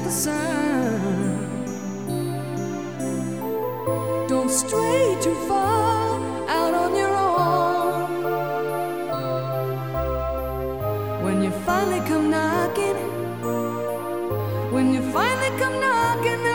the sun. Don't stray too far out on your own. When you finally come knocking, when you finally come knocking,